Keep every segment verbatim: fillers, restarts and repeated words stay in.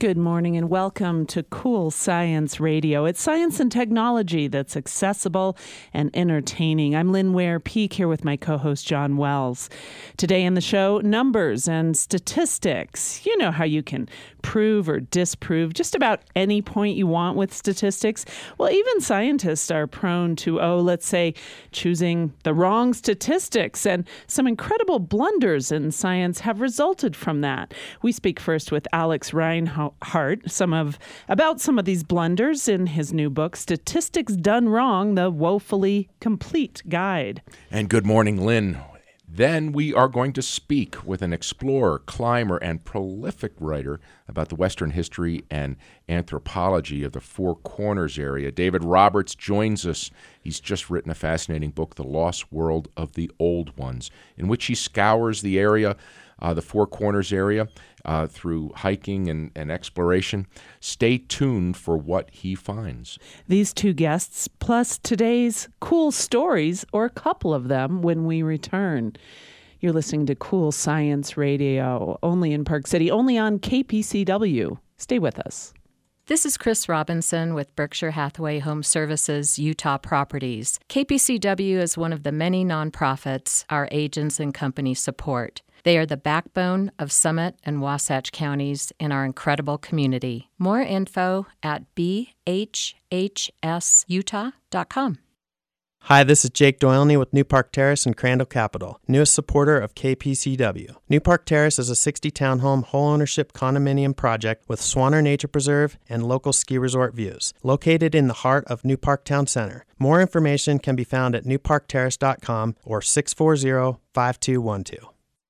Good morning and welcome to Cool Science Radio. It's science and technology that's accessible and entertaining. I'm Lynn Ware-Peak here with my co-host John Wells. Today in the show, numbers and statistics. You know how you can prove or disprove just about any point you want with statistics. Well, even scientists are prone to, oh, let's say, choosing the wrong statistics, and some incredible blunders in science have resulted from that. We speak first with Alex Reinhart some of about some of these blunders in his new book, Statistics Done Wrong, The Woefully Complete Guide. And good morning, Lynn. Then we are going to speak with an explorer, climber, and prolific writer about the Western history and anthropology of the Four Corners area. David Roberts joins us. He's just written a fascinating book, The Lost World of the Old Ones, in which he scours the area, uh, the Four Corners area, uh, through hiking and, and exploration. Stay tuned for what he finds. These two guests, plus today's cool stories, or a couple of them, when we return. You're listening to Cool Science Radio, only in Park City, only on K P C W. Stay with us. This is Chris Robinson with Berkshire Hathaway Home Services, Utah Properties. K P C W is one of the many nonprofits our agents and companies support. They are the backbone of Summit and Wasatch counties in our incredible community. More info at b h h s utah dot com. Hi, this is Jake Doylney with New Park Terrace and Crandall Capital, newest supporter of K P C W. New Park Terrace is a sixty townhome whole ownership condominium project with Swanner Nature Preserve and local ski resort views, located in the heart of New Park Town Center. More information can be found at new park terrace dot com or six four zero, five two one two.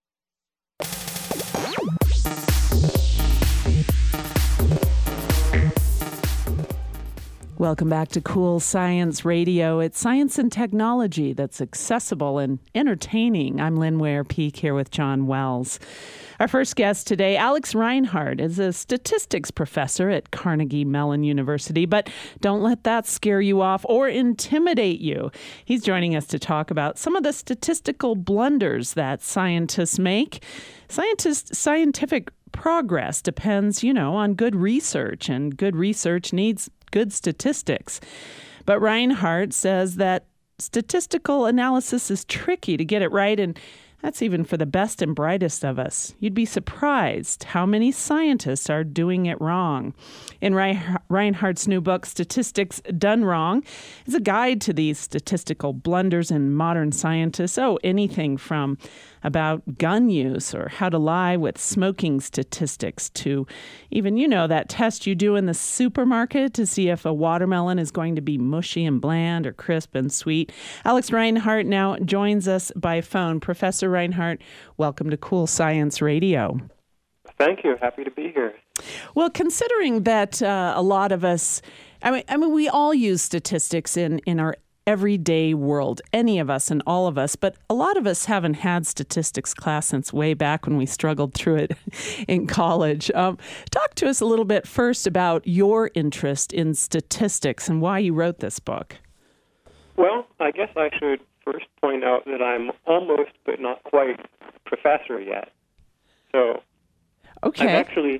Welcome back to Cool Science Radio. It's science and technology that's accessible and entertaining. I'm Lynn Ware-Peak here with John Wells. Our first guest today, Alex Reinhart, is a statistics professor at Carnegie Mellon University, but don't let that scare you off or intimidate you. He's joining us to talk about some of the statistical blunders that scientists make. Scientists, scientific progress depends, you know, on good research, and good research needs good statistics. But Reinhart says that statistical analysis is tricky to get it right, and that's even for the best and brightest of us. You'd be surprised how many scientists are doing it wrong. In Reinhart's new book, Statistics Done Wrong, is a guide to these statistical blunders in modern scientists. Oh, anything from about gun use or how to lie with smoking statistics to even, you know, that test you do in the supermarket to see if a watermelon is going to be mushy and bland or crisp and sweet. Alex Reinhart now joins us by phone. Professor Reinhart, welcome to Cool Science Radio. Thank you. Happy to be here. Well, considering that uh, a lot of us, I mean, I mean, we all use statistics in, in our everyday world, any of us and all of us, but a lot of us haven't had statistics class since way back when we struggled through it in college. Um, talk to us a little bit first about your interest in statistics and why you wrote this book. Well, I guess I should first point out that I'm almost but not quite professor yet. So okay. I'm actually,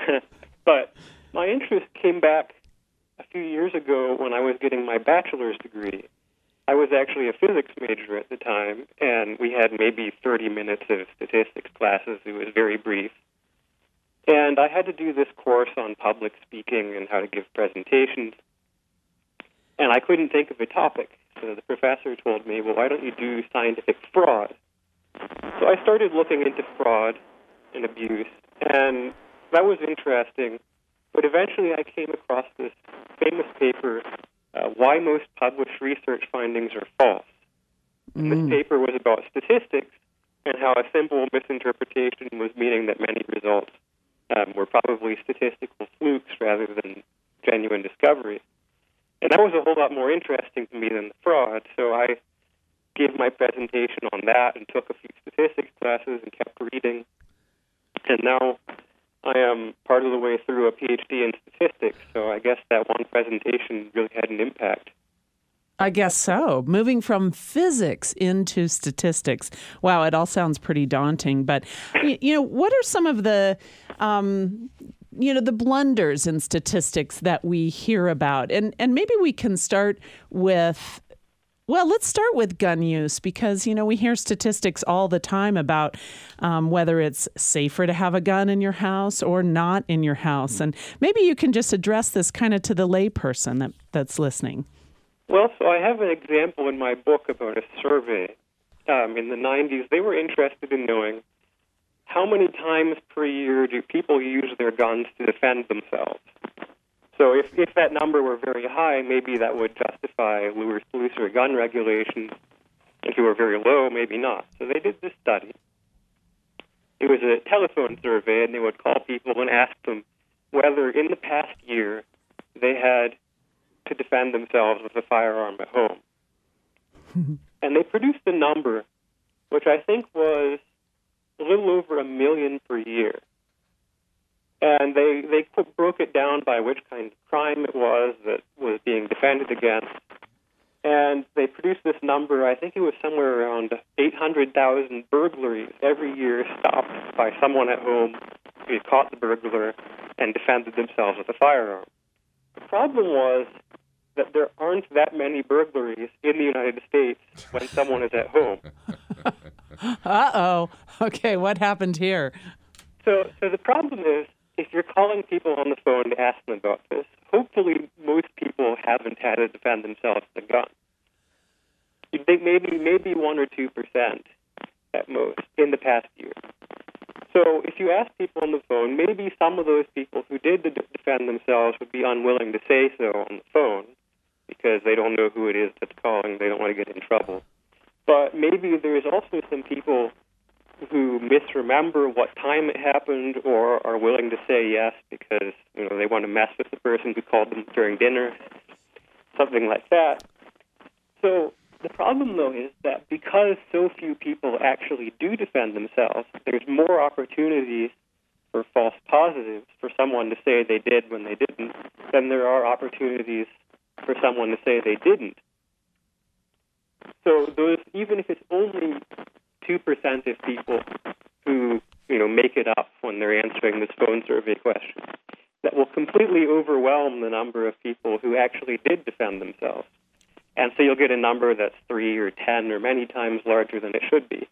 but my interest came back a few years ago when I was getting my bachelor's degree. I was actually a physics major at the time, and we had maybe thirty minutes of statistics classes. It was very brief. And I had to do this course on public speaking and how to give presentations. And I couldn't think of a topic. So the professor told me, well, why don't you do scientific fraud? So I started looking into fraud and abuse, and that was interesting. But eventually I came across this famous paper, uh, Why Most Published Research Findings Are False. Mm. This paper was about statistics and how a simple misinterpretation was meaning that many results um, were probably statistical flukes rather than genuine discoveries. And that was a whole lot more interesting to me than the fraud, so I gave my presentation on that and took a few statistics classes and kept reading. And now I am part of the way through a P H D in statistics, so I guess that one presentation really had an impact. I guess so. Moving from physics into statistics. Wow, it all sounds pretty daunting. But, you know, what are some of the um, you know, the blunders in statistics that we hear about. And, and maybe we can start with, well, let's start with gun use because, you know, we hear statistics all the time about um, whether it's safer to have a gun in your house or not in your house. And maybe you can just address this kind of to the layperson that, that's listening. Well, so I have an example in my book about a survey. Um, in the nineties, they were interested in knowing how many times per year do people use their guns to defend themselves. So if, if that number were very high, maybe that would justify looser gun regulations. If it were very low, maybe not. So they did this study. It was a telephone survey, and they would call people and ask them whether in the past year they had to defend themselves with a firearm at home. And they produced a number, which I think was a little over a million per year. And they, they broke it down by which kind of crime it was that was being defended against. And they produced this number, I think it was somewhere around eight hundred thousand burglaries every year stopped by someone at home who caught the burglar and defended themselves with a firearm. The problem was that there aren't that many burglaries in the United States when someone is at home. Uh-oh. Okay, what happened here? So, so the problem is, if you're calling people on the phone to ask them about this, hopefully most people haven't had to defend themselves with a gun. You think maybe maybe one or two percent at most in the past year. So if you ask people on the phone, maybe some of those people who did defend themselves would be unwilling to say so on the phone because they don't know who it is that's calling. They don't want to get in trouble. But maybe there's also some people who misremember what time it happened or are willing to say yes because, you know, they want to mess with the person who called them during dinner, something like that. So the problem, though, is that because so few people actually do defend themselves, there's more opportunities for false positives for someone to say they did when they didn't than there are opportunities for someone to say they didn't. So those, even if it's only two percent of people who, you know, make it up when they're answering this phone survey question, that will completely overwhelm the number of people who actually did defend themselves. And so you'll get a number that's three or ten or many times larger than it should be.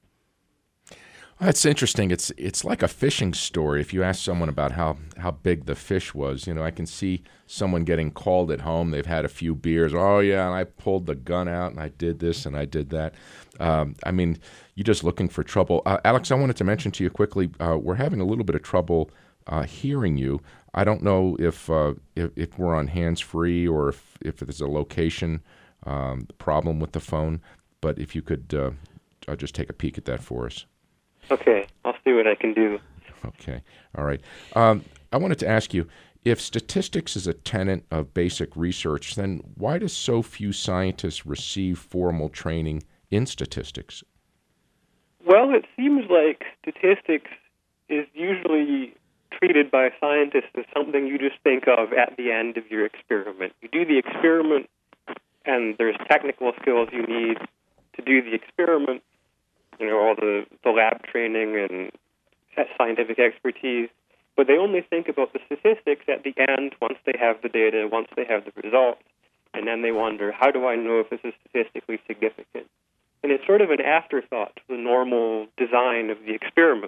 That's interesting. It's it's like a fishing story. If you ask someone about how, how big the fish was, you know, I can see someone getting called at home. They've had a few beers. Oh, yeah, and I pulled the gun out, and I did this, and I did that. Um, I mean, you're just looking for trouble. Uh, Alex, I wanted to mention to you quickly, uh, we're having a little bit of trouble uh, hearing you. I don't know if, uh, if if we're on hands-free or if, if there's a location um, problem with the phone, but if you could uh, uh, just take a peek at that for us. Okay, I'll see what I can do. Okay, all right. Um, I wanted to ask you, if statistics is a tenet of basic research, then why do so few scientists receive formal training in statistics? Well, it seems like statistics is usually treated by scientists as something you just think of at the end of your experiment. You do the experiment, and there's technical skills you need to do the experiment, you know, all the, the lab training and scientific expertise, but they only think about the statistics at the end once they have the data, once they have the results, and then they wonder, how do I know if this is statistically significant? And it's sort of an afterthought to the normal design of the experiment.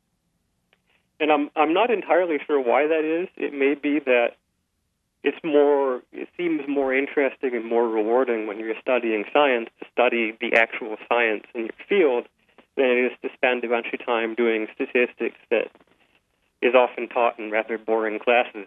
And I'm I'm not entirely sure why that is. It may be that it's more, it seems more interesting and more rewarding when you're studying science to study the actual science in your field than it is to spend a bunch of time doing statistics that is often taught in rather boring classes.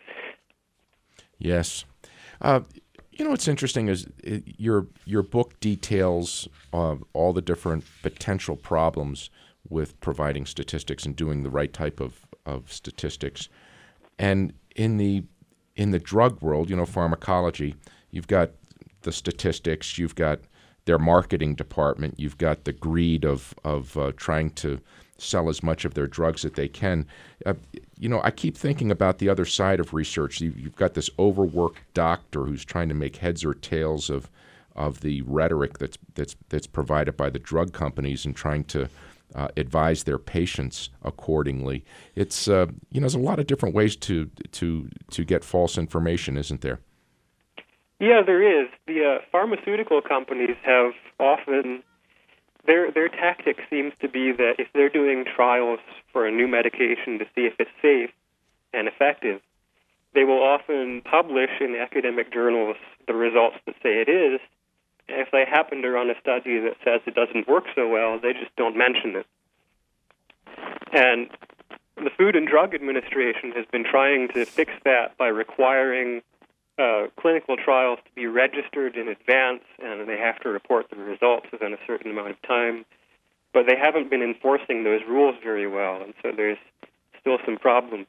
Yes. Uh, you know what's interesting is it, your your book details uh, all the different potential problems with providing statistics and doing the right type of, of statistics. And in the in the drug world, you know, pharmacology, you've got the statistics, you've got their marketing department, you've got the greed of of uh, trying to sell as much of their drugs that they can. Uh, you know, I keep thinking about the other side of research. You, you've got this overworked doctor who's trying to make heads or tails of of the rhetoric that's that's that's provided by the drug companies and trying to uh, advise their patients accordingly. It's uh, you know, there's a lot of different ways to to to get false information, isn't there? Yeah, there is. The uh, pharmaceutical companies have often, their their tactic seems to be that if they're doing trials for a new medication to see if it's safe and effective, they will often publish in academic journals the results that say it is. And if they happen to run a study that says it doesn't work so well, they just don't mention it. And the Food and Drug Administration has been trying to fix that by requiring uh, clinical trials to be registered in advance, and they have to report the results within a certain amount of time. But they haven't been enforcing those rules very well, and so there's still some problems.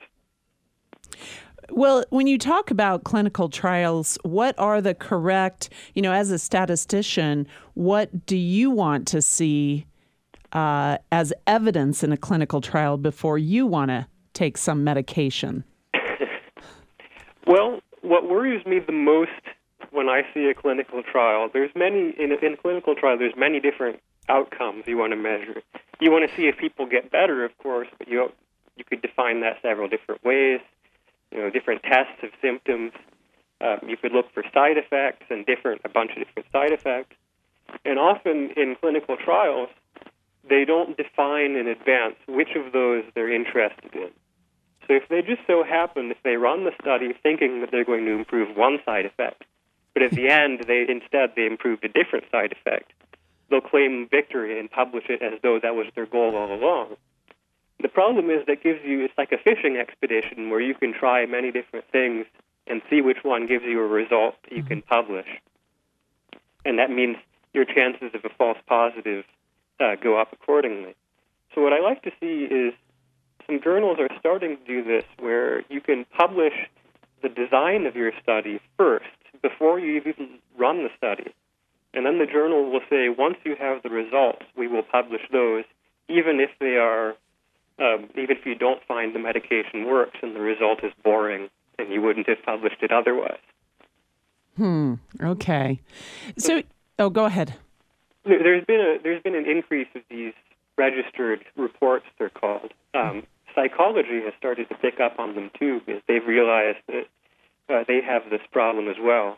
Well, when you talk about clinical trials, what are the correct, you know, as a statistician, what do you want to see uh, as evidence in a clinical trial before you want to take some medication? Well, what worries me the most when I see a clinical trial, there's many, in a, in a clinical trial, there's many different outcomes you want to measure. You want to see if people get better, of course, but you you could define that several different ways. You know, different tests of symptoms. Um, you could look for side effects and different a bunch of different side effects. And often in clinical trials, they don't define in advance which of those they're interested in. So if they just so happen, if they run the study thinking that they're going to improve one side effect, but at the end they instead they improved a different side effect, they'll claim victory and publish it as though that was their goal all along. The problem is that gives you, it's like a fishing expedition where you can try many different things and see which one gives you a result that you can publish. And that means your chances of a false positive uh, go up accordingly. So what I like to see is some journals are starting to do this where you can publish the design of your study first before you even run the study. And then the journal will say, once you have the results, we will publish those, even if they are Um, even if you don't find the medication works and the result is boring and you wouldn't have published it otherwise. Hmm. Okay. So, oh, go ahead. There's been a there's been an increase of these registered reports, they're called. Um, psychology has started to pick up on them too, because they've realized that uh, they have this problem as well.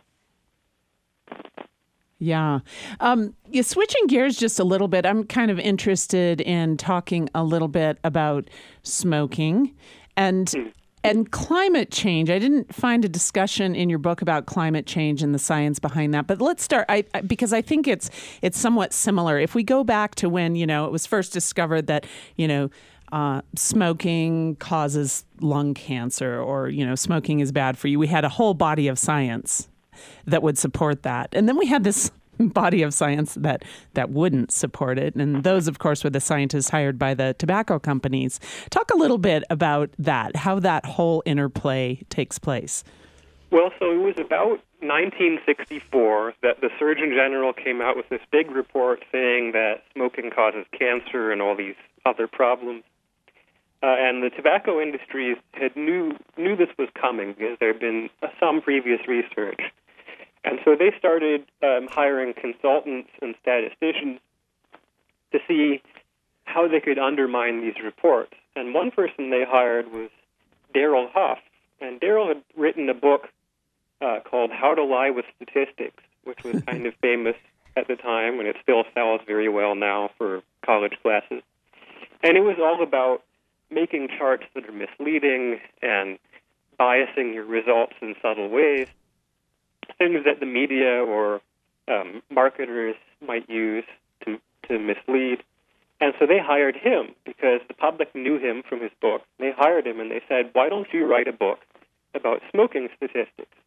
Yeah. Um, yeah. Switching gears just a little bit, I'm kind of interested in talking a little bit about smoking and mm. and climate change. I didn't find a discussion in your book about climate change and the science behind that, but let's start I, I, because I think it's it's somewhat similar. If we go back to when, you know, it was first discovered that, you know, Uh, smoking causes lung cancer, or, you know, smoking is bad for you. We had a whole body of science that would support that. And then we had this body of science that, that wouldn't support it. And those, of course, were the scientists hired by the tobacco companies. Talk a little bit about that, how that whole interplay takes place. Well, so it was about nineteen sixty-four that the Surgeon General came out with this big report saying that smoking causes cancer and all these other problems. Uh, and the tobacco industry had knew knew this was coming because there had been uh, some previous research. And so they started um, hiring consultants and statisticians to see how they could undermine these reports. And one person they hired was Darrell Huff. And Darrell had written a book uh, called How to Lie with Statistics, which was kind of famous at the time, and it still sells very well now for college classes. And it was all about making charts that are misleading and biasing your results in subtle ways, things that the media or um, marketers might use to, to mislead. And so they hired him because the public knew him from his book. They hired him and they said, why don't you write a book about smoking statistics?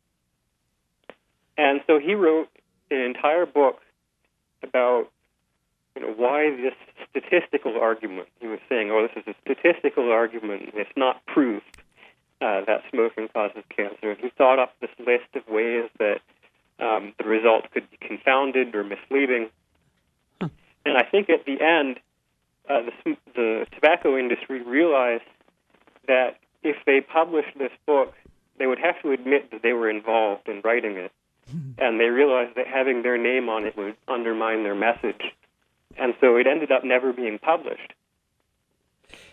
And so he wrote an entire book about, you know, why this statistical argument. He was saying, oh, this is a statistical argument. It's not proof uh, that smoking causes cancer. And he thought up this list of ways that um, the results could be confounded or misleading. Huh. And I think at the end, uh, the, the tobacco industry realized that if they published this book, they would have to admit that they were involved in writing it. And they realized that having their name on it would undermine their message. And so it ended up never being published.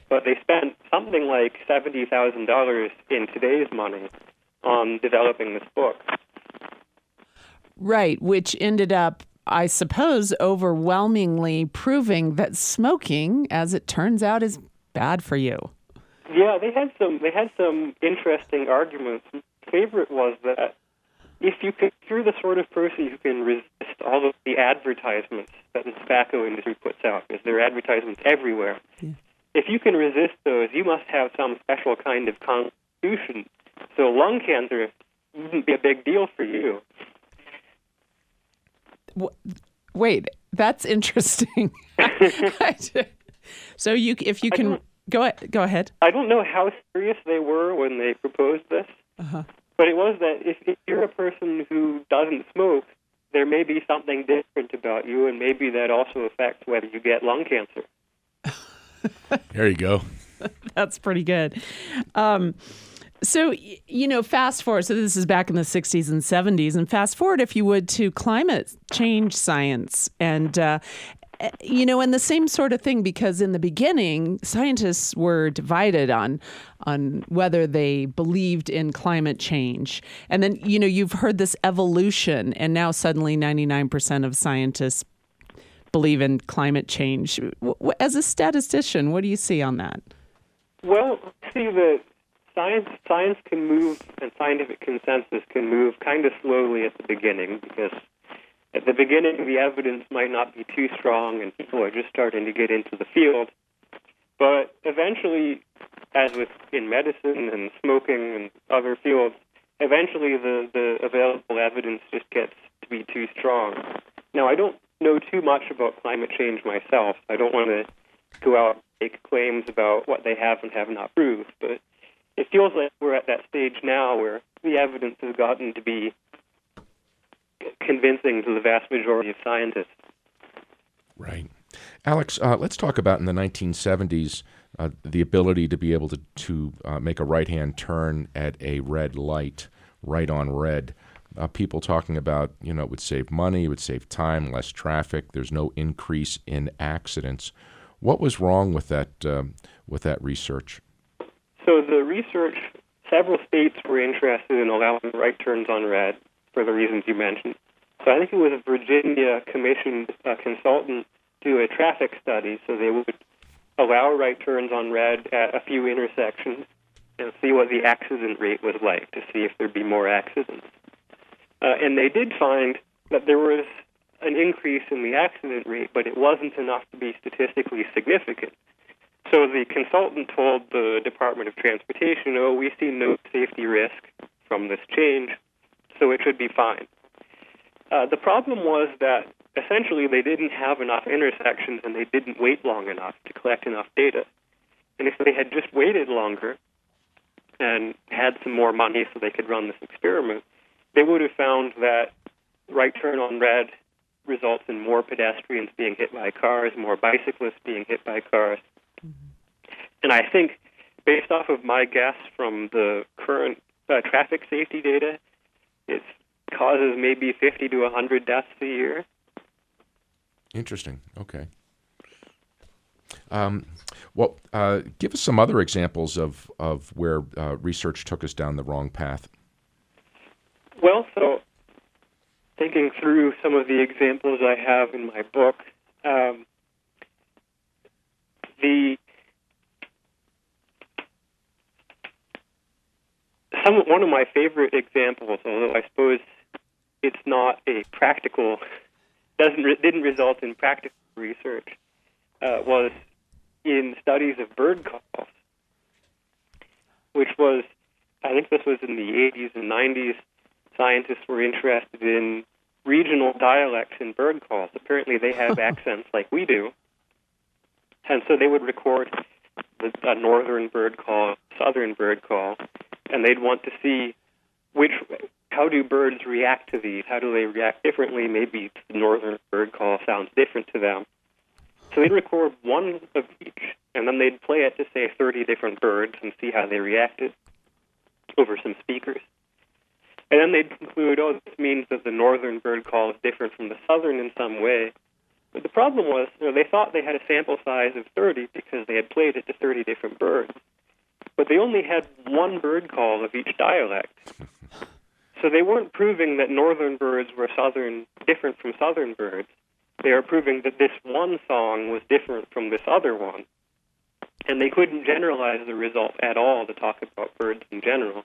but they spent something like seventy thousand dollars in today's money on developing this book. Right, which ended up, I suppose, overwhelmingly proving that smoking, as it turns out, is bad for you. Yeah, they had some they had some interesting arguments. My favorite was that if you can, if you're the sort of person who can resist all of the advertisements that the tobacco industry puts out, because there are advertisements everywhere, yeah. If you can resist those, you must have some special kind of constitution. So lung cancer wouldn't be a big deal for you. Wait, that's interesting. So you, if you can go ahead, go ahead. I don't know how serious they were when they proposed this, uh-huh. but it was that if, if you're a person who doesn't smoke, there may be something different about you, and maybe that also affects whether you get lung cancer. There you go. That's pretty good. Um, So, you know, fast forward, so this is back in the sixties and seventies, and fast forward, if you would, to climate change science. And, uh, you know, and the same sort of thing, because in the beginning, scientists were divided on on whether they believed in climate change. And then, you know, you've heard this evolution, and now suddenly ninety-nine percent of scientists believe in climate change. As a statistician, what do you see on that? Well, see, the Science science can move, and scientific consensus can move kind of slowly at the beginning, because at the beginning the evidence might not be too strong and people are just starting to get into the field. But eventually, as with in medicine and smoking and other fields, eventually the, the available evidence just gets to be too strong. Now, I don't know too much about climate change myself. I don't want to go out and make claims about what they have and have not proved, but it feels like we're at that stage now where the evidence has gotten to be convincing to the vast majority of scientists. Right. Alex, uh, let's talk about in the nineteen seventies, uh, the ability to be able to, to uh, make a right-hand turn at a red light, right on red. Uh, people talking about, you know, it would save money, it would save time, less traffic, there's no increase in accidents. What was wrong with that, uh, with that research? So the research, several states were interested in allowing right turns on red for the reasons you mentioned. So I think it was a Virginia commissioned uh, consultant do a traffic study, so they would allow right turns on red at a few intersections and see what the accident rate was like to see if there'd be more accidents. Uh, and they did find that there was an increase in the accident rate, but it wasn't enough to be statistically significant. So the consultant told the Department of Transportation, oh, we see no safety risk from this change, so it should be fine. Uh, the problem was that essentially they didn't have enough intersections and they didn't wait long enough to collect enough data. And if they had just waited longer and had some more money so they could run this experiment, they would have found that right turn on red results in more pedestrians being hit by cars, more bicyclists being hit by cars. And I think, based off of my guess from the current uh, traffic safety data, it causes maybe fifty to one hundred deaths a year. Interesting. Okay. Um, well, uh, give us some other examples of, of where uh, research took us down the wrong path. Well, so thinking through some of the examples I have in my book, um, the some one of my favorite examples, although I suppose it's not a practical, doesn't didn't result in practical research, uh, was in studies of bird calls, which was, I think this was in the eighties and nineties. Scientists were interested in regional dialects in bird calls. Apparently, they have accents like we do. And so they would record the, a northern bird call, southern bird call, and they'd want to see which, how do birds react to these? How do they react differently? Maybe the northern bird call sounds different to them. So they'd record one of each, and then they'd play it to, say, thirty different birds and see how they reacted over some speakers. And then they'd conclude, oh, this means that the northern bird call is different from the southern in some way. But the problem was, you know, they thought they had a sample size of thirty because they had played it to thirty different birds. But they only had one bird call of each dialect. So they weren't proving that northern birds were southern, different from southern birds. They were proving that this one song was different from this other one. And they couldn't generalize the result at all to talk about birds in general.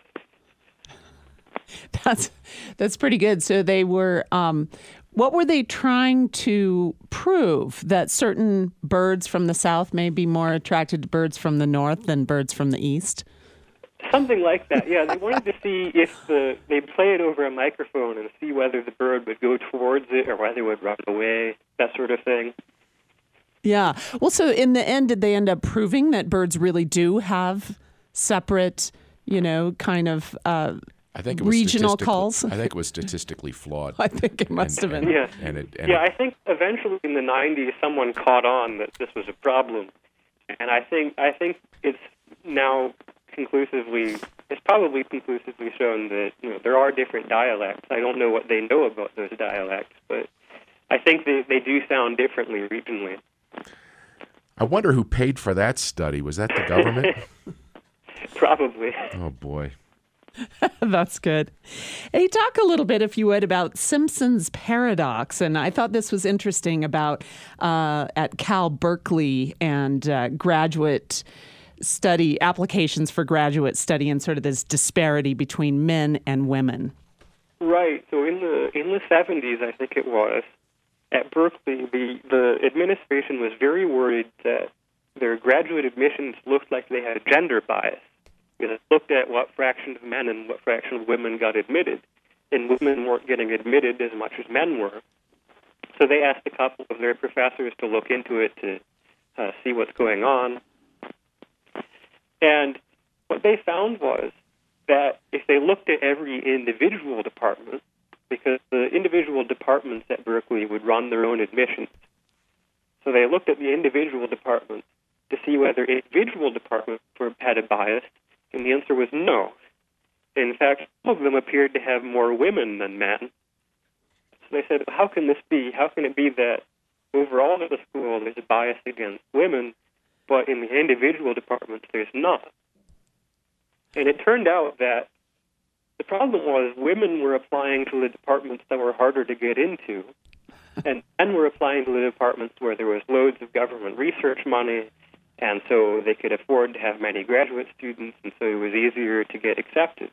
That's that's pretty good. So they were, um, what were they trying to prove? That certain birds from the south may be more attracted to birds from the north than birds from the east? Something like that, yeah. They wanted to see if the they'd play it over a microphone and see whether the bird would go towards it or whether it would run away, that sort of thing. Yeah. Well, so in the end, did they end up proving that birds really do have separate, you know, kind of uh, I think it was regional calls? I think it was statistically flawed. I think it must and, have been. And, Yeah, and it, and yeah. it, I think eventually in the nineties, someone caught on that this was a problem, and I think I think it's now conclusively, it's probably conclusively shown that, you know, there are different dialects. I don't know what they know about those dialects, but I think they, they do sound differently regionally. I wonder who paid for that study. Was that the government? Probably. Oh, boy. That's good. Hey, talk a little bit, if you would, about Simpson's paradox. And I thought this was interesting about uh, at Cal Berkeley and uh, graduate study, applications for graduate study, and sort of this disparity between men and women. Right. So in the in the seventies, I think it was, at Berkeley, the, the administration was very worried that their graduate admissions looked like they had a gender bias. Because it looked at what fraction of men and what fraction of women got admitted, and women weren't getting admitted as much as men were. So they asked a couple of their professors to look into it to uh, see what's going on. And what they found was that if they looked at every individual department, because the individual departments at Berkeley would run their own admissions, so they looked at the individual departments to see whether individual departments were, had a bias, and the answer was no. In fact, some of them appeared to have more women than men. So they said, how can this be? How can it be that overall in the school there's a bias against women, but in the individual departments there's not? And it turned out that the problem was women were applying to the departments that were harder to get into, and men were applying to the departments where there was loads of government research money, and so they could afford to have many graduate students, and so it was easier to get accepted.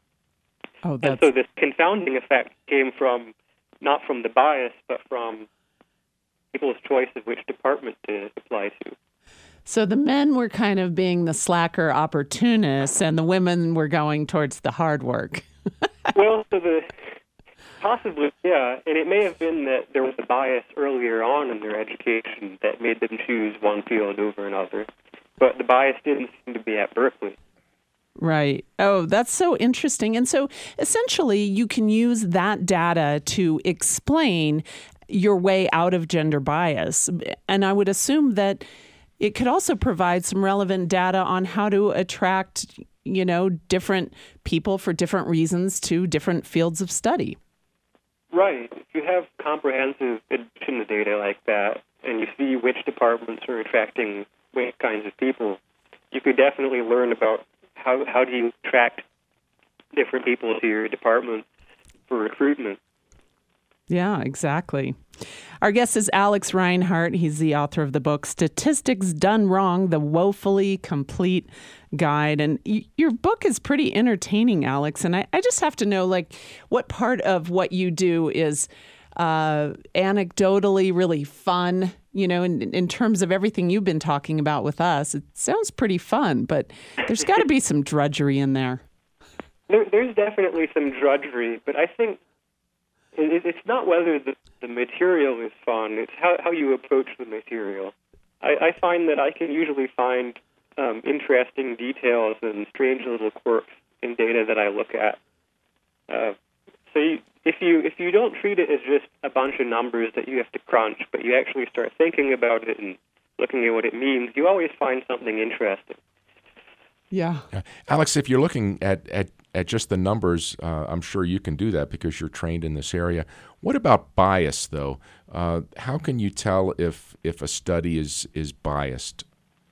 Oh, that's... And so this confounding effect came from, not from the bias, but from people's choice of which department to apply to. So the men were kind of being the slacker opportunists, and the women were going towards the hard work. Well, so the possibly, yeah, and it may have been that there was a bias earlier on in their education that made them choose one field over another, but the bias didn't seem to be at Berkeley. Right. Oh, that's so interesting. And so essentially you can use that data to explain your way out of gender bias. And I would assume that it could also provide some relevant data on how to attract, you know, different people for different reasons to different fields of study. Right. If you have comprehensive admission data like that, and you see which departments are attracting which kinds of people, you could definitely learn about how how do you attract different people to your department for recruitment. Yeah, exactly. Our guest is Alex Reinhart. He's the author of the book, Statistics Done Wrong, The Woefully Complete Guide. And y- your book is pretty entertaining, Alex. And I, I just have to know, like, what part of what you do is uh, anecdotally really fun? You know, in, in terms of everything you've been talking about with us, it sounds pretty fun, but there's got to be some drudgery in there. there. There's definitely some drudgery, but I think it, it's not whether the, the material is fun, it's how, how you approach the material. I, I find that I can usually find um, interesting details and strange little quirks in data that I look at. Uh, so you, if you if you don't treat it as just a bunch of numbers that you have to crunch, but you actually start thinking about it and looking at what it means, you always find something interesting. Yeah. Uh, Alex, if you're looking at, at at just the numbers, uh, I'm sure you can do that because you're trained in this area. What about bias, though? Uh, how can you tell if if a study is, is biased?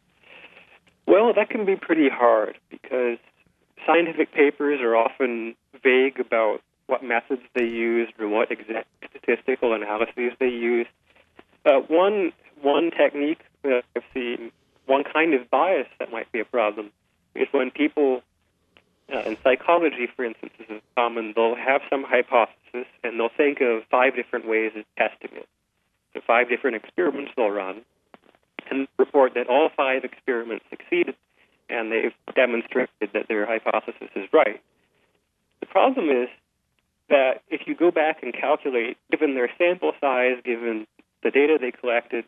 Well, that can be pretty hard because scientific papers are often vague about what methods they used or what exact statistical analyses they used. Uh, one one technique that I've seen, one kind of bias that might be a problem, is when people, uh, in psychology, for instance, this is common, they'll have some hypothesis and they'll think of five different ways of testing it. So five different experiments they'll run and report that all five experiments succeeded and they've demonstrated that their hypothesis is right. The problem is that if you go back and calculate, given their sample size, given the data they collected,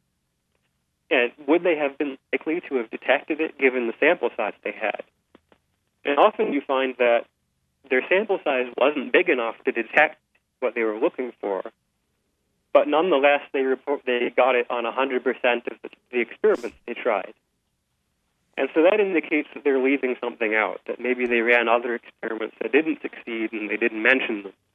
and would they have been likely to have detected it given the sample size they had? And often you find that their sample size wasn't big enough to detect what they were looking for, but nonetheless they report they got it on one hundred percent of the, the experiments they tried. And so that indicates that they're leaving something out, that maybe they ran other experiments that didn't succeed and they didn't mention them.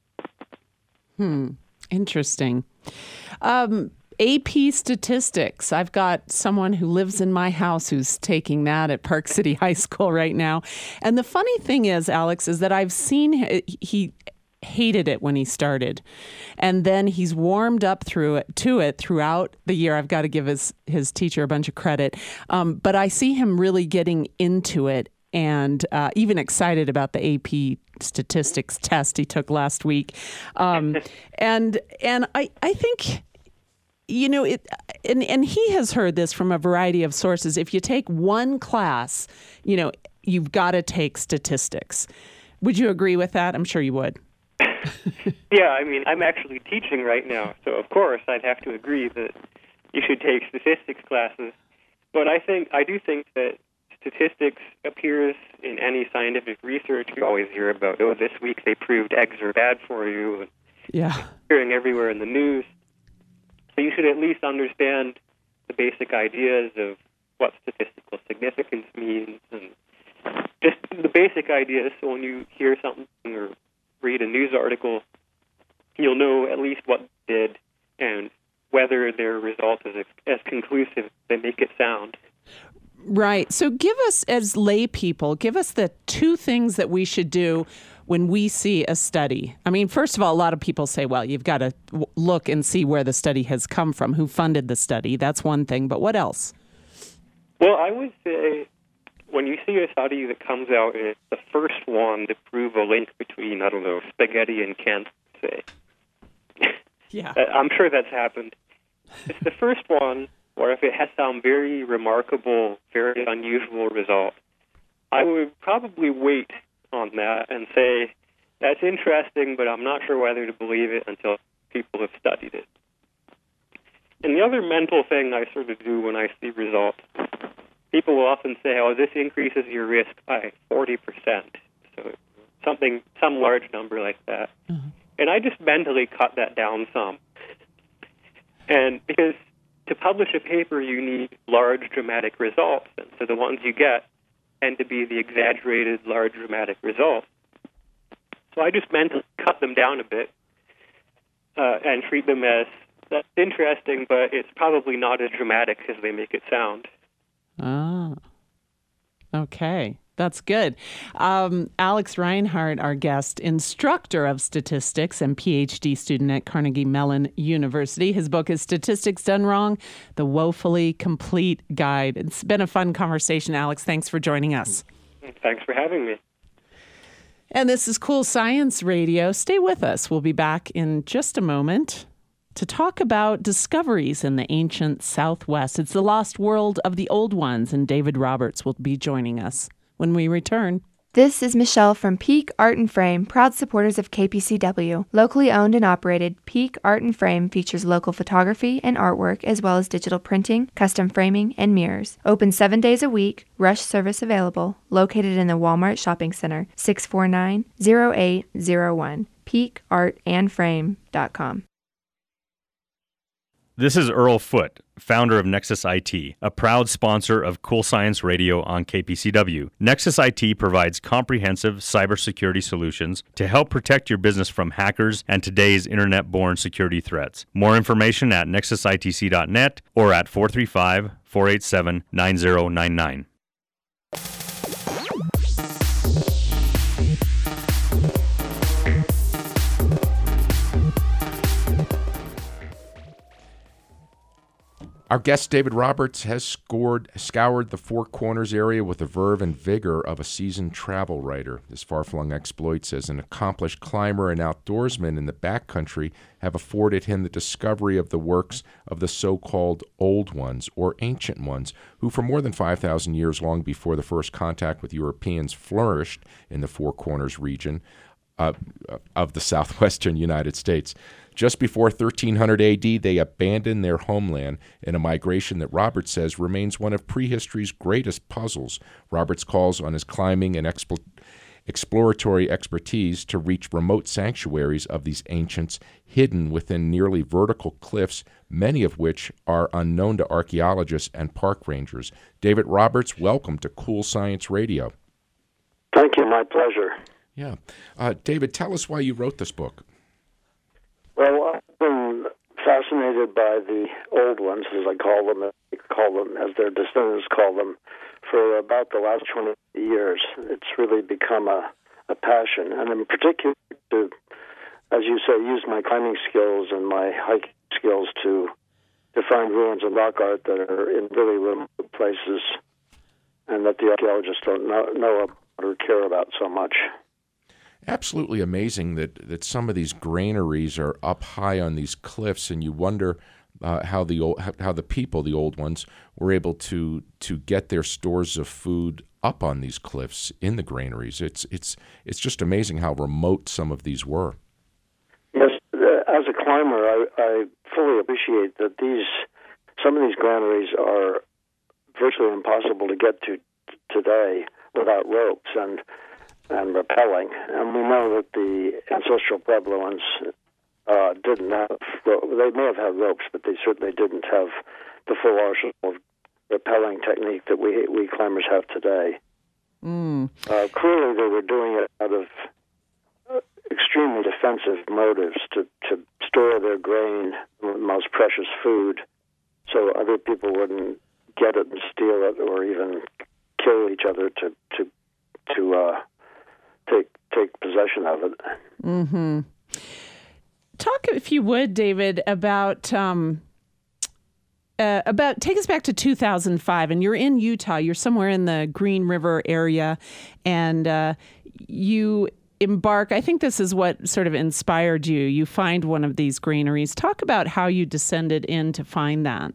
Hmm. Interesting. Um, A P statistics. I've got someone who lives in my house who's taking that at Park City High School right now. And the funny thing is, Alex, is that I've seen he hated it when he started. And then he's warmed up through it to it throughout the year. I've got to give his, his teacher a bunch of credit. Um, but I see him really getting into it and uh, even excited about the A P statistics test he took last week. Um, and and I, I think, you know, it and, and he has heard this from a variety of sources. If you take one class, you know, you've got to take statistics. Would you agree with that? I'm sure you would. Yeah, I mean, I'm actually teaching right now, so of course I'd have to agree that you should take statistics classes. But I think I do think that statistics appears in any scientific research. You always hear about, oh, this week they proved eggs are bad for you. And yeah, appearing everywhere in the news. So you should at least understand the basic ideas of what statistical significance means and just the basic ideas. So when you hear something or read a news article, you'll know at least what they did and whether their result is as conclusive as they make it sound. Right. So give us, as lay people, give us the two things that we should do when we see a study. I mean, first of all, a lot of people say, well, you've got to w- look and see where the study has come from, who funded the study. That's one thing. But what else? Well, I would say when you see a study that comes out and it's the first one to prove a link between, I don't know, spaghetti and cancer, say. Yeah. I'm sure that's happened. It's the first one, or if it has some very remarkable, very unusual result, I would probably wait on that and say, that's interesting, but I'm not sure whether to believe it until people have studied it. And the other mental thing I sort of do when I see results, people will often say, oh, this increases your risk by forty percent. So something, some large number like that. Mm-hmm. And I just mentally cut that down some. And because to publish a paper, you need large dramatic results. And so the ones you get tend to be the exaggerated large dramatic results. So I just mentally cut them down a bit uh, and treat them as, that's interesting, but it's probably not as dramatic as they make it sound. Ah, okay. That's good. Um, Alex Reinhardt, our guest, instructor of statistics and P H D student at Carnegie Mellon University. His book is Statistics Done Wrong, The Woefully Complete Guide. It's been a fun conversation, Alex. Thanks for joining us. Thanks for having me. And this is Cool Science Radio. Stay with us. We'll be back in just a moment to talk about discoveries in the ancient Southwest. It's the lost world of the old ones, and David Roberts will be joining us when we return. This is Michelle from Peak Art and Frame, proud supporters of K P C W. Locally owned and operated, Peak Art and Frame features local photography and artwork, as well as digital printing, custom framing, and mirrors. Open seven days a week, rush service available. Located in the Walmart Shopping Center, six four nine, zero eight zero one, peak art and frame dot com. This is Earl Foote, founder of Nexus I T, a proud sponsor of Cool Science Radio on K P C W. Nexus I T provides comprehensive cybersecurity solutions to help protect your business from hackers and today's internet-born security threats. More information at nexus I T C dot net or at four three five, four eight seven, nine zero nine nine. Our guest, David Roberts, has scored, scoured the Four Corners area with the verve and vigor of a seasoned travel writer. His far-flung exploits as an accomplished climber and outdoorsman in the backcountry have afforded him the discovery of the works of the so-called Old Ones, or Ancient Ones, who for more than five thousand years, long before the first contact with Europeans, flourished in the Four Corners region uh, of the southwestern United States. Just before thirteen hundred A D, they abandoned their homeland in a migration that Roberts says remains one of prehistory's greatest puzzles. Roberts calls on his climbing and expl- exploratory expertise to reach remote sanctuaries of these ancients hidden within nearly vertical cliffs, many of which are unknown to archaeologists and park rangers. David Roberts, welcome to Cool Science Radio. Thank you. My pleasure. Yeah. Uh, David, tell us why you wrote this book. Well, I've been fascinated by the old ones, as I call them, call them as their descendants call them, for about the last twenty years. It's really become a, a passion, and in particular, to, as you say, use my climbing skills and my hiking skills to to find ruins and rock art that are in really remote places, and that the archaeologists don't know, know about or care about so much. Absolutely amazing that, that some of these granaries are up high on these cliffs, and you wonder uh, how the old, how the people, the old ones, were able to to get their stores of food up on these cliffs in the granaries. It's it's it's just amazing how remote some of these were. Yes, as a climber, I, I fully appreciate that these some of these granaries are virtually impossible to get to t- today without ropes and. and rappelling. And we know that the ancestral Puebloans uh, didn't have, they may have had ropes, but they certainly didn't have the full arsenal of rappelling technique that we we climbers have today. Mm. Uh, clearly they were doing it out of uh, extremely defensive motives to, to store their grain, the most precious food, so other people wouldn't get it and steal it or even kill each other to, to, to uh, take take possession of it. Mm-hmm. Talk, if you would, David, about um, uh, about take us back to two thousand five, and you're in Utah. You're somewhere in the Green River area, and uh, you embark. I think this is what sort of inspired you. You find one of these granaries. Talk about how you descended in to find that.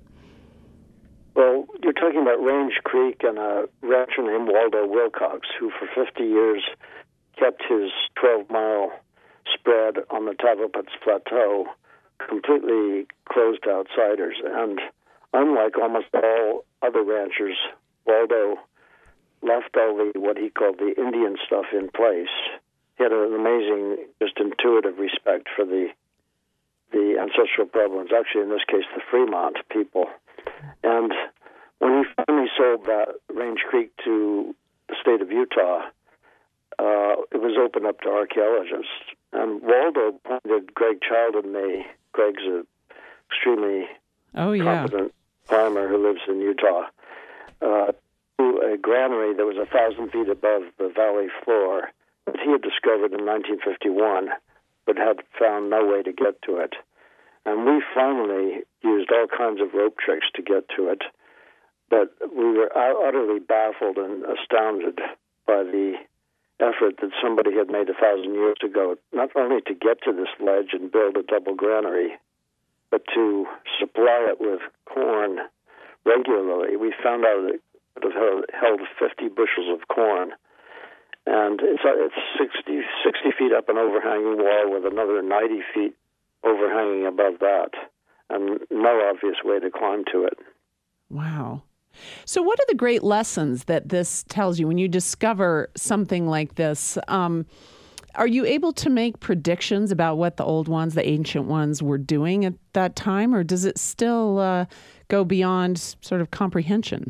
Well, you're talking about Range Creek and a rancher named Waldo Wilcox, who for fifty years kept his twelve-mile spread on the Tavaputs Plateau completely closed to outsiders. And unlike almost all other ranchers, Waldo left all the what he called the Indian stuff in place. He had an amazing, just intuitive respect for the the ancestral Puebloans, actually in this case the Fremont people. And when he finally sold that Range Creek to the state of Utah, Uh, it was opened up to archaeologists. And Waldo pointed Greg Child and me. Greg's an extremely oh, yeah. competent farmer who lives in Utah, uh, to a granary that was a thousand feet above the valley floor that he had discovered in nineteen fifty-one, but had found no way to get to it. And we finally used all kinds of rope tricks to get to it, but we were utterly baffled and astounded by the effort that somebody had made a thousand years ago, not only to get to this ledge and build a double granary, but to supply it with corn regularly. We found out that it held, held fifty bushels of corn, and it's it's sixty, sixty feet up an overhanging wall with another ninety feet overhanging above that, and no obvious way to climb to it. Wow. So what are the great lessons that this tells you when you discover something like this? Um, Are you able to make predictions about what the old ones, the ancient ones, were doing at that time, or does it still uh, go beyond sort of comprehension?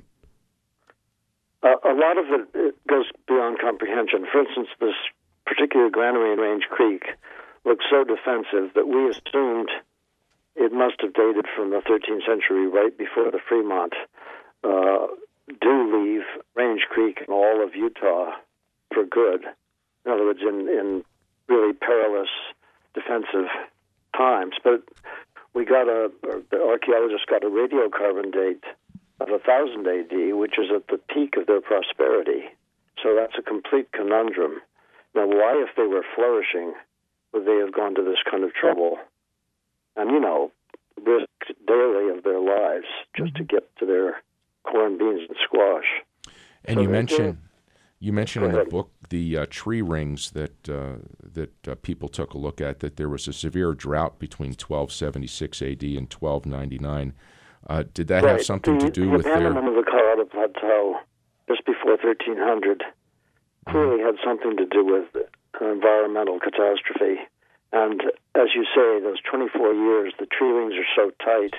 Uh, a lot of it, it goes beyond comprehension. For instance, this particular granary in Range Creek looks so defensive that we assumed it must have dated from the thirteenth century, right before the Fremont uh, do leave Range Creek and all of Utah for good. In other words, in, in really perilous defensive times. But we got a, the archaeologists got a radiocarbon date of one thousand A D, which is at the peak of their prosperity. So that's a complete conundrum. Now, why, if they were flourishing, would they have gone to this kind of trouble? And, you know, risked daily of their lives just to get to their corn, beans, and squash. And so you mentioned... You mentioned in the ahead. book the uh, tree rings that uh, that uh, people took a look at, that there was a severe drought between twelve seventy-six A D and twelve ninety-nine. Uh, did that right. have something the, to do the with their... The abandonment of the Colorado Plateau just before thirteen hundred clearly had something to do with an environmental catastrophe. And as you say, those twenty-four years, the tree rings are so tight,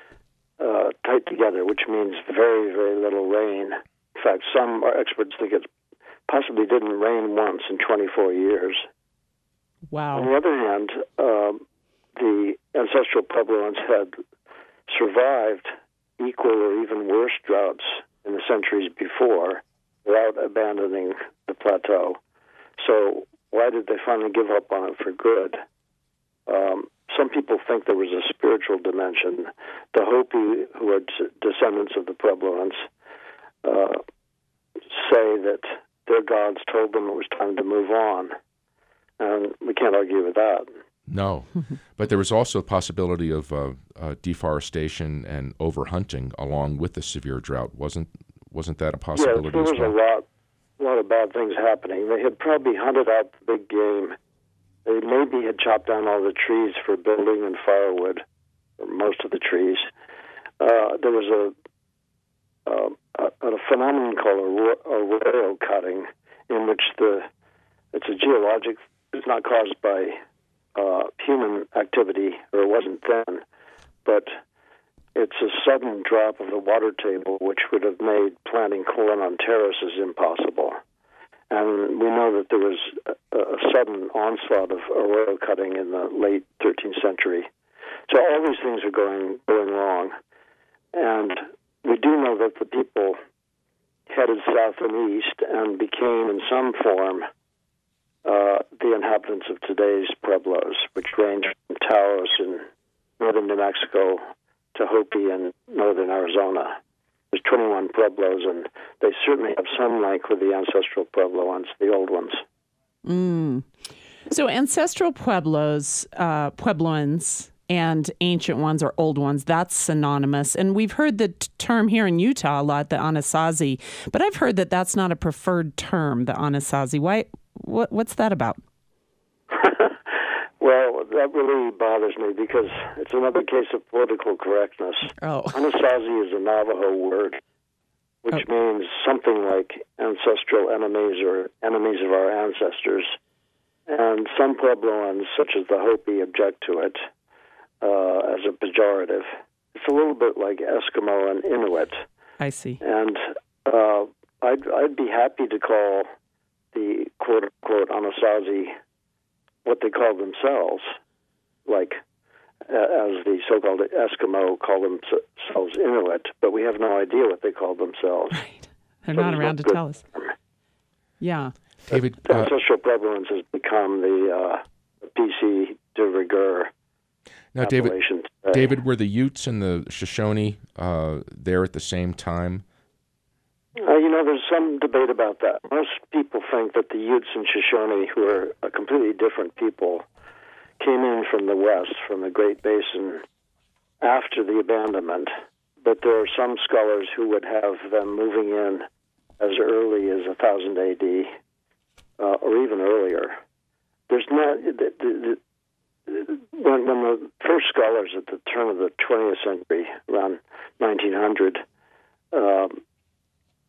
uh, tight together, which means very, very little rain. In fact, some experts think it's possibly didn't rain once in twenty-four years. Wow. On the other hand, um, the ancestral Puebloans had survived equal or even worse droughts in the centuries before without abandoning the plateau. So why did they finally give up on it for good? Um, some people think there was a spiritual dimension. The Hopi, who are d- descendants of the Puebloans, uh, say that their gods told them it was time to move on, and we can't argue with that. No, but there was also a possibility of uh, uh, deforestation and overhunting along with the severe drought. Wasn't wasn't that a possibility Yes, there as was well? a lot, a lot of bad things happening. They had probably hunted out the big game. They maybe had chopped down all the trees for building and firewood, or most of the trees. Uh, there was a Uh, a, a phenomenon called arroyo cutting, in which the it's a geologic, it's not caused by uh, human activity, or it wasn't then, but it's a sudden drop of the water table, which would have made planting corn on terraces impossible. And we know that there was a, a sudden onslaught of arroyo cutting in the late thirteenth century. So all these things are going going wrong, and we do know that the people headed south and east and became, in some form, uh, the inhabitants of today's Pueblos, which range from Taos in northern New Mexico to Hopi in northern Arizona. There's twenty-one Pueblos, and they certainly have some link with the ancestral Puebloans, the old ones. Mm. So ancestral Pueblos, uh, Puebloans, and ancient ones or old ones, that's synonymous. And we've heard the t- term here in Utah a lot, the Anasazi, but I've heard that that's not a preferred term, the Anasazi. Why? What, what's that about? Well, that really bothers me because it's another case of political correctness. Oh. Anasazi is a Navajo word, which oh. means something like ancestral enemies or enemies of our ancestors. And some Puebloans, such as the Hopi, object to it uh, as a pejorative. It's a little bit like Eskimo and Inuit. I see. And uh, I'd, I'd be happy to call the quote-unquote Anasazi what they call themselves, like uh, as the so-called Eskimo call themselves Inuit, but we have no idea what they call themselves. Right. They're so not around to tell us. Yeah. David, uh, ancestral prevalence has become the uh, P C de rigueur. Now, David, David, were the Utes and the Shoshone uh, there at the same time? Uh, you know, there's some debate about that. Most people think that the Utes and Shoshone, who are a completely different people, came in from the west, from the Great Basin, after the abandonment. But there are some scholars who would have them moving in as early as one thousand A D, uh, or even earlier. There's not... The, the, the, when, when the first scholars at the turn of the twentieth century, around nineteen hundred, um,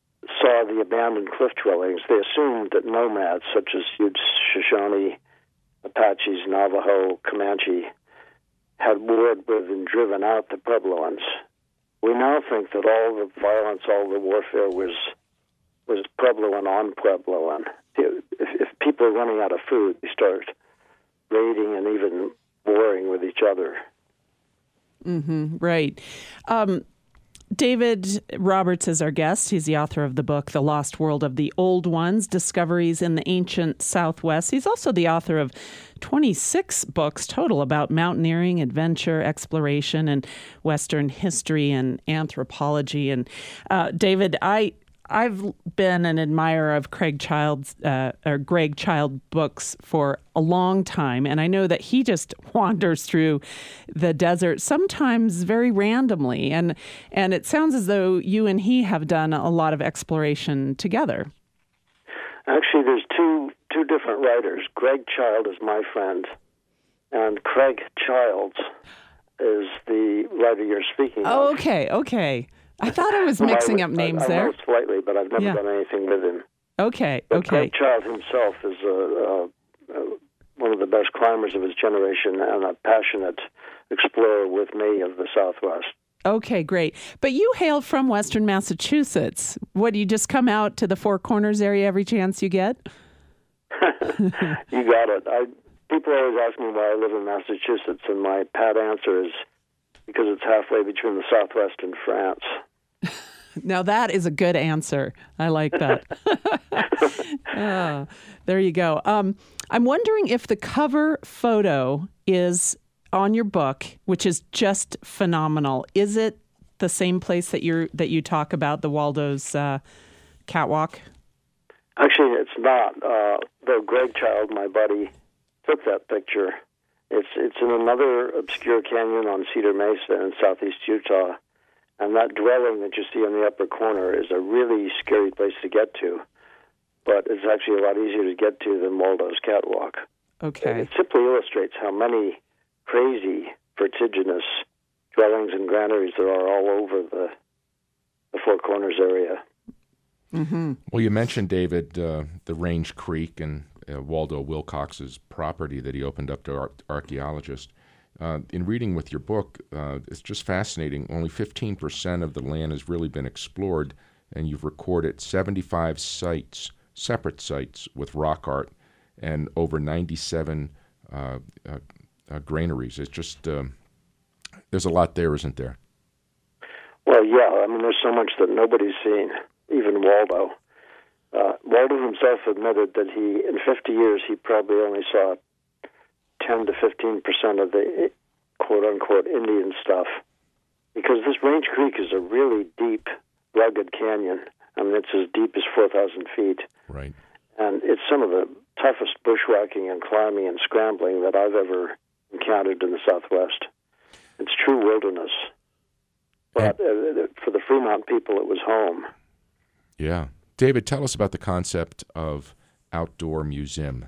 saw the abandoned cliff dwellings, they assumed that nomads such as Utes, Shoshone, Apaches, Navajo, Comanche had warred with and driven out the Puebloans. We now think that all the violence, all the warfare was was Puebloan on Puebloan. If, if people are running out of food, they start raiding and even warring with each other. Mm-hmm, right. Um, David Roberts is our guest. He's the author of the book, The Lost World of the Old Ones, Discoveries in the Ancient Southwest. He's also the author of twenty-six books total about mountaineering, adventure, exploration, and Western history and anthropology. And uh, David, I... I've been an admirer of Craig Child's uh, or Greg Child books for a long time, and I know that he just wanders through the desert sometimes very randomly, and and it sounds as though you and he have done a lot of exploration together. Actually, there's two two different writers. Greg Child is my friend, and Craig Childs is the writer you're speaking oh, of. Okay, okay. I thought I was mixing I, up names I, I there. know slightly, but I've never yeah. done anything with him. Okay, but okay. Craig Child himself is a, a, a, one of the best climbers of his generation and a passionate explorer with me of the Southwest. Okay, great. But you hail from Western Massachusetts. What, do you just come out to the Four Corners area every chance you get? You got it. I, people always ask me why I live in Massachusetts, and my pat answer is because it's halfway between the Southwest and France. Now that is a good answer. I like that. oh, there you go. Um, I'm wondering if the cover photo is on your book, which is just phenomenal. Is it the same place that you that you talk about, the Waldo's uh, catwalk? Actually, it's not. Uh, though Greg Child, my buddy, took that picture. It's it's in another obscure canyon on Cedar Mesa in southeast Utah, and that dwelling that you see in the upper corner is a really scary place to get to, but it's actually a lot easier to get to than Waldo's catwalk. Okay. It simply illustrates how many crazy, vertiginous dwellings and granaries there are all over the, the Four Corners area. Mm-hmm. Well, you mentioned, David, uh, the Range Creek and uh, Waldo Wilcox's property that he opened up to ar- archaeologists. Uh, in reading with your book, uh, it's just fascinating. Only fifteen percent of the land has really been explored, and you've recorded seventy-five sites, separate sites with rock art, and over ninety-seven uh, uh, uh, granaries. It's just, um, there's a lot there, isn't there? Well, yeah. I mean, there's so much that nobody's seen, even Waldo. Uh, Waldo himself admitted that he, in fifty years, he probably only saw ten to fifteen percent of the quote-unquote Indian stuff, because this Range Creek is a really deep, rugged canyon. I mean, it's as deep as four thousand feet. Right. And it's some of the toughest bushwhacking and climbing and scrambling that I've ever encountered in the Southwest. It's true wilderness. But uh, for the Fremont people, it was home. Yeah. David, tell us about the concept of outdoor museum.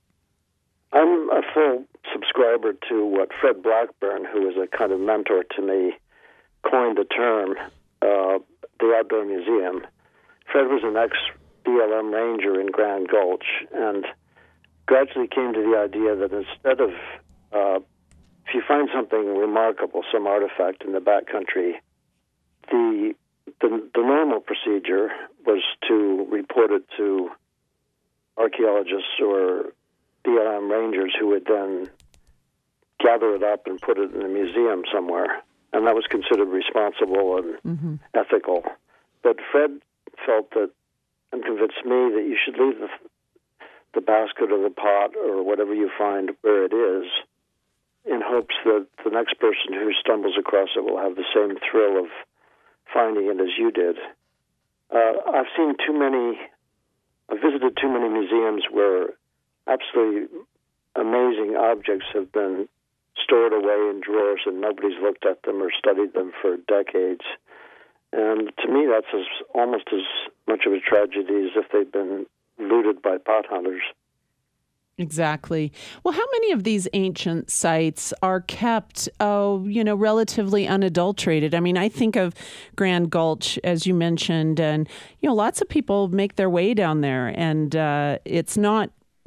I'm a full subscriber to what Fred Blackburn, who was a kind of mentor to me, coined the term, uh, the outdoor museum. Fred was an ex-B L M ranger in Grand Gulch, and gradually came to the idea that instead of, uh, if you find something remarkable, some artifact in the backcountry, the, the the normal procedure was to report it to archaeologists or B L M rangers, who would then gather it up and put it in a museum somewhere, and that was considered responsible and mm-hmm. ethical. But Fred felt that, and convinced me, that you should leave the, the basket or the pot or whatever you find where it is, in hopes that the next person who stumbles across it will have the same thrill of finding it as you did. Uh, I've seen too many, I've visited too many museums where absolutely amazing objects have been stored away in drawers and nobody's looked at them or studied them for decades. And to me, that's as, almost as much of a tragedy as if they'd been looted by pot hunters. Exactly. Well, how many of these ancient sites are kept, oh, you know, relatively unadulterated? I mean, I think of Grand Gulch, as you mentioned, and, you know, lots of people make their way down there, and uh, it's not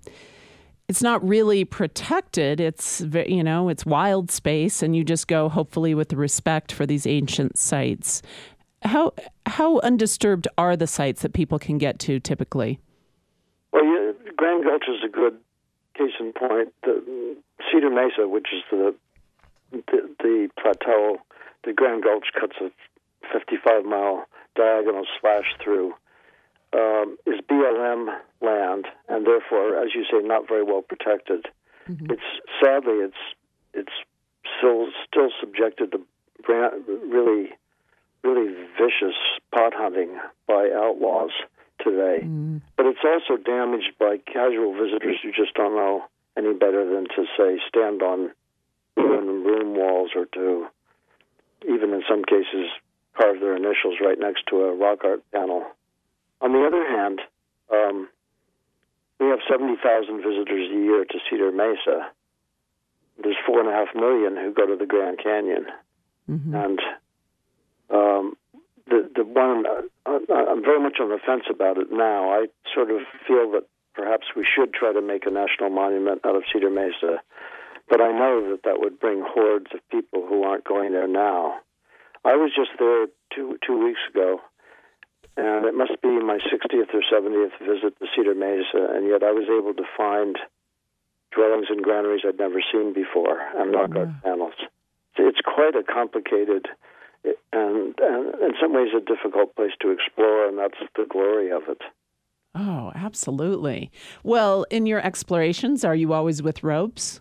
it's not really protected. It's, you know, it's wild space, and you just go, hopefully, with the respect for these ancient sites. How how undisturbed are the sites that people can get to typically? Well, yeah, Grand Gulch is a good case in point. The Cedar Mesa, which is the the, the plateau, the Grand Gulch cuts a fifty-five mile diagonal slash through, um, is B L M land, and therefore, as you say, not very well protected. Mm-hmm. It's sadly, it's it's still still subjected to brand, really really vicious pot hunting by outlaws today. Mm. But it's also damaged by casual visitors who just don't know any better than to, say, stand on room walls or to, even in some cases, carve their initials right next to a rock art panel. On the other hand, um, we have seventy thousand visitors a year to Cedar Mesa. There's four and a half million who go to the Grand Canyon. Mm-hmm. And Um, the the one uh, I'm very much on the fence about it now. I sort of feel that perhaps we should try to make a national monument out of Cedar Mesa, but I know that that would bring hordes of people who aren't going there now. I was just there two two weeks ago, and it must be my sixtieth or seventieth visit to Cedar Mesa, and yet I was able to find dwellings and granaries I'd never seen before and rock art panels. It's quite a complicated and, and in some ways a difficult place to explore, and that's the glory of it. Oh, absolutely. Well, in your explorations, are you always with ropes?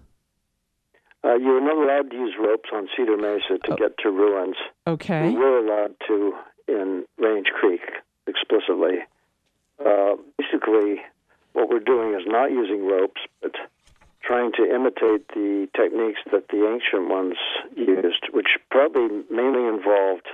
Uh, you're not allowed to use ropes on Cedar Mesa to oh. get to ruins. Okay. We were allowed to in Range Creek explicitly. Uh, basically, what we're doing is not using ropes, but trying to imitate the techniques that the ancient ones used, which probably mainly involved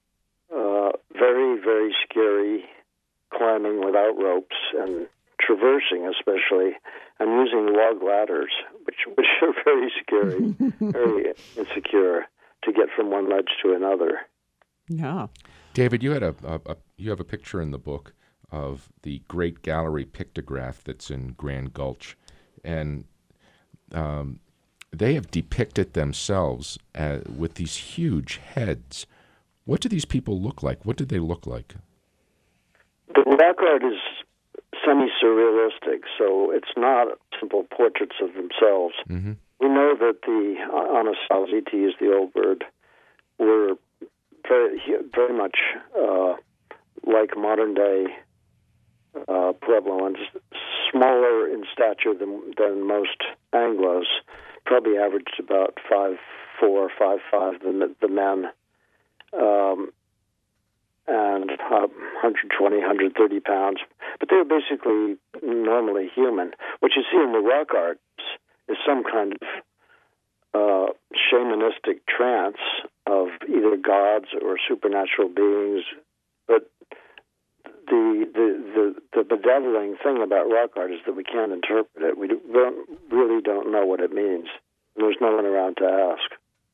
uh, very, very scary climbing without ropes and traversing especially, and using log ladders, which, which are very scary, very insecure to get from one ledge to another. Yeah. David, you had a, a, a you have a picture in the book of the Great Gallery pictograph that's in Grand Gulch, and Um, they have depicted themselves uh, with these huge heads. What do these people look like? What do they look like? The rock art is semi-surrealistic, so it's not simple portraits of themselves. Mm-hmm. We know that the Anasazi, to use the old word, were very, very much uh, like modern-day uh, Puebloans, smaller in stature than, than most Anglos, probably averaged about five four, five five, the, the men, um, and uh, one twenty, one thirty pounds. But they were basically normally human. What you see in the rock arts is some kind of uh, shamanistic trance of either gods or supernatural beings, but The, the the the bedeviling thing about rock art is that we can't interpret it. We don't, really don't know what it means. There's no one around to ask.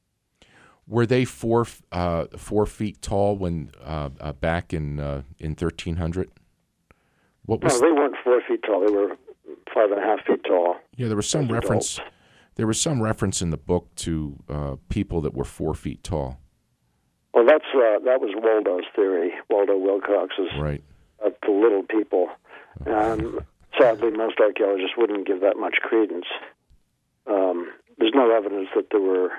Were they four uh, four feet tall when uh, uh, back in uh, in thirteen hundred? What was? No, they weren't four feet tall. They were five and a half feet tall. Yeah, there was some reference. Adults. There was some reference in the book to uh, people that were four feet tall. Well, that's uh, that was Waldo's theory. Waldo Wilcox's. Right. Of the little people. Um, sadly, most archaeologists wouldn't give that much credence. Um, there's no evidence that there were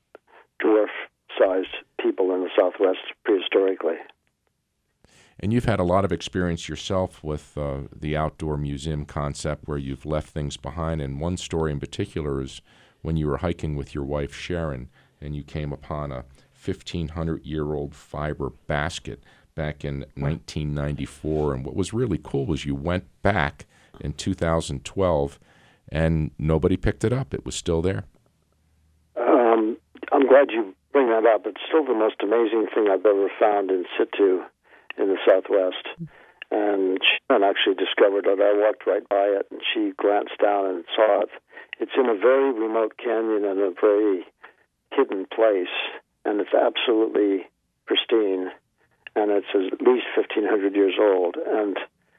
dwarf-sized people in the Southwest prehistorically. And you've had a lot of experience yourself with uh, the outdoor museum concept where you've left things behind. And one story in particular is when you were hiking with your wife, Sharon, and you came upon a fifteen hundred year old fiber basket back in nineteen ninety-four, and what was really cool was you went back in two thousand twelve, and nobody picked it up. It was still there. Um, I'm glad you bring that up. It's still the most amazing thing I've ever found in situ in the Southwest. And she actually discovered it. I walked right by it, and she glanced down and saw it. It's in a very remote canyon in a very hidden place, and it's absolutely pristine, and it's at least fifteen hundred years old. And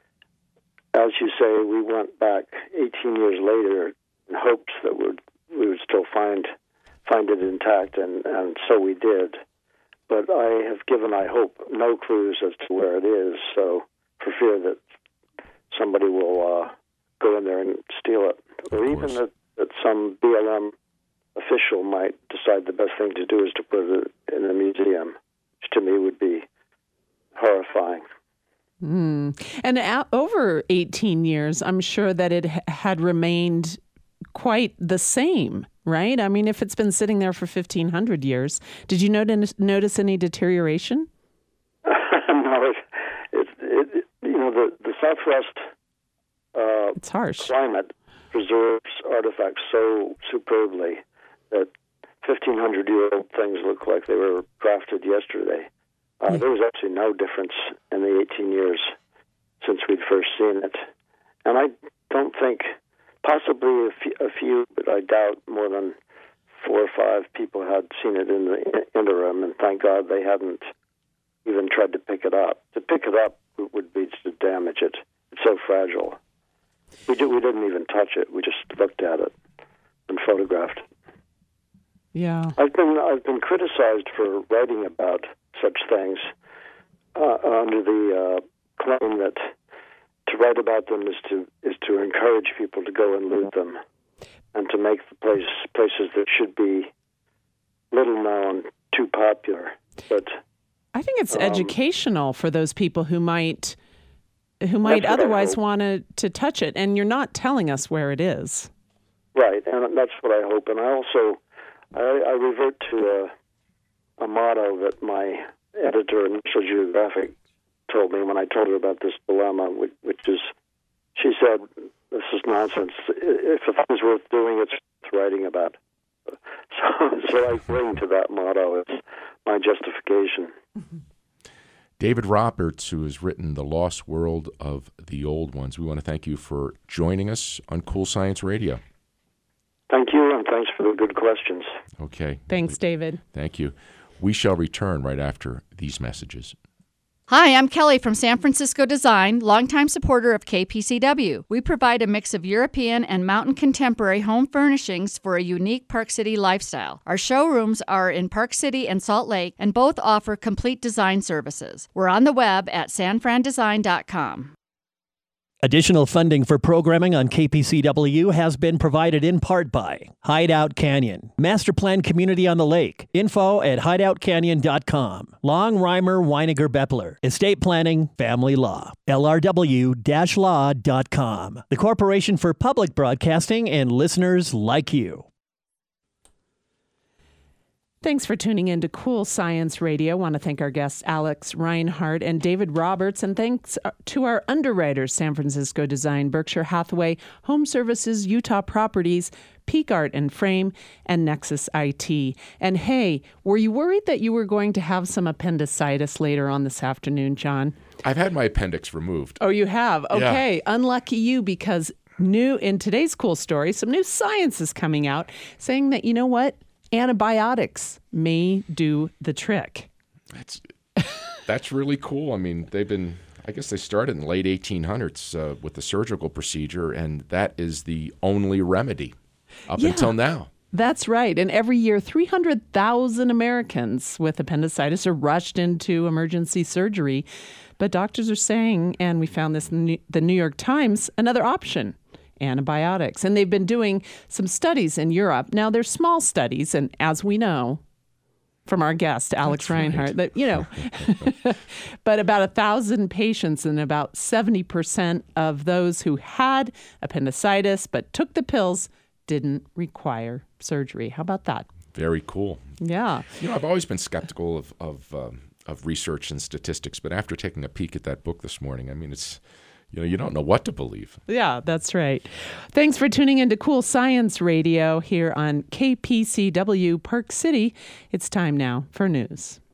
as you say, we went back eighteen years later in hopes that we'd, we would still find find it intact, and, and so we did. But I have given, I hope, no clues as to where it is, so for fear that somebody will uh, go in there and steal it. Or even that, that some B L M official might decide the best thing to do is to put it in a museum, which to me would be horrifying. Mm. And a- over eighteen years, I'm sure that it ha- had remained quite the same, right? I mean, if it's been sitting there for fifteen hundred years, did you notice, notice any deterioration? No, it, it, it, you know, the, the Southwest uh, it's harsh. climate preserves artifacts so superbly that fifteen hundred year old things look like they were crafted yesterday. Uh, yeah. There was actually no difference in the eighteen years since we'd first seen it. And I don't think, possibly a few, a few, but I doubt more than four or five people had seen it in the interim, and thank God they hadn't even tried to pick it up. To pick it up would be to damage it. It's so fragile. We, did, we didn't even touch it. We just looked at it and photographed it. Yeah. I've been I've been criticized for writing about such things uh, under the uh, claim that to write about them is to is to encourage people to go and loot them, and to make the place places that should be little known too popular. But I think it's um, educational for those people who might who might otherwise want to to touch it, and you're not telling us where it is. Right, and that's what I hope. And I also I, I revert to a, a motto that my editor in National Geographic told me when I told her about this dilemma, which, which is, she said, this is nonsense. If a thing's worth doing, it's worth writing about. So, so I cling to that motto. It's my justification. Mm-hmm. David Roberts, who has written The Lost World of the Old Ones, we want to thank you for joining us on Cool Science Radio. Thank you, and thanks for the good questions. Okay. Thanks, David. Thank you. We shall return right after these messages. Hi, I'm Kelly from San Francisco Design, longtime supporter of K P C W. We provide a mix of European and mountain contemporary home furnishings for a unique Park City lifestyle. Our showrooms are in Park City and Salt Lake, and both offer complete design services. We're on the web at san fran design dot com. Additional funding for programming on K P C W has been provided in part by Hideout Canyon, Master Plan Community on the Lake, info at hideout canyon dot com, Long Reimer Weiniger Beppler, Estate Planning, Family Law, L R W law dot com, the Corporation for Public Broadcasting, and listeners like you. Thanks for tuning in to Cool Science Radio. I want to thank our guests Alex Reinhardt and David Roberts, and thanks to our underwriters, San Francisco Design, Berkshire Hathaway, Home Services, Utah Properties, Peak Art and Frame, and Nexus I T. And hey, were you worried that you were going to have some appendicitis later on this afternoon, John? I've had my appendix removed. Oh, you have? Okay. Yeah. Unlucky you, because new in today's cool story, some new science is coming out saying that, you know what? Antibiotics may do the trick. That's that's really cool. I mean, they've been, I guess they started in the late eighteen hundreds uh, with the surgical procedure, and that is the only remedy up yeah, until now. That's right. And every year, three hundred thousand Americans with appendicitis are rushed into emergency surgery. But doctors are saying, and we found this in the New York Times, another option: antibiotics. And they've been doing some studies in Europe. Now, they're small studies, and as we know from our guest, Alex That's Reinhardt, right. that, you know, but about a thousand patients, and about seventy percent of those who had appendicitis but took the pills didn't require surgery. How about that? Very cool. Yeah. You know, I've always been skeptical of of, um, of research and statistics, but after taking a peek at that book this morning, I mean, it's, you know, you don't know what to believe. Yeah, that's right. Thanks for tuning into Cool Science Radio here on K P C W Park City. It's time now for news.